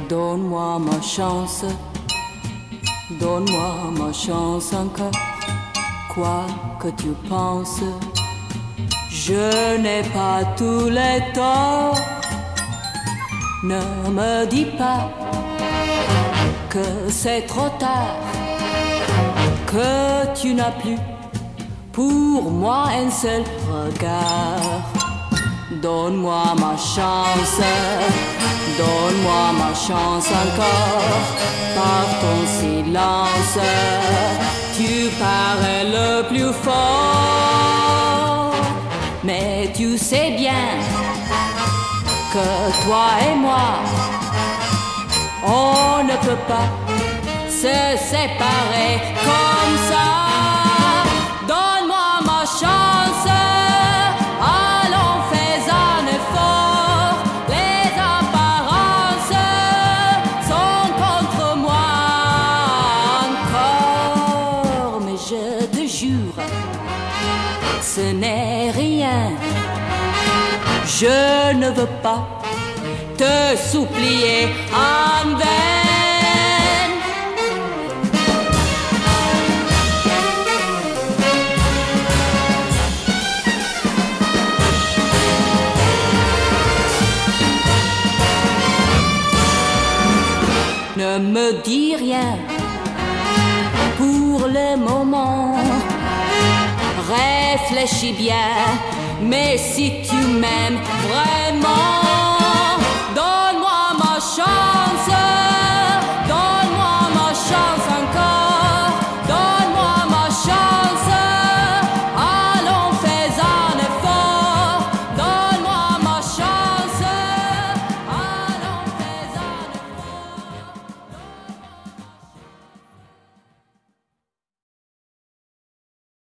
Donne-moi ma chance encore, quoi que tu penses. Je n'ai pas tous les torts. Ne me dis pas que c'est trop tard, que tu n'as plus pour moi un seul regard. Donne-moi ma chance encore. Par ton silence, tu parais le plus fort. Mais tu sais bien que toi et moi, on ne peut pas se séparer comme ça. Donne-moi ma chance, allons fais un effort. Les apparences sont contre moi encore. Mais je te jure, ce n'est rien. Je ne veux pas te supplier en vain. Ne me dis rien pour le moment. Réfléchis bien, mais si tu m'aimes vraiment,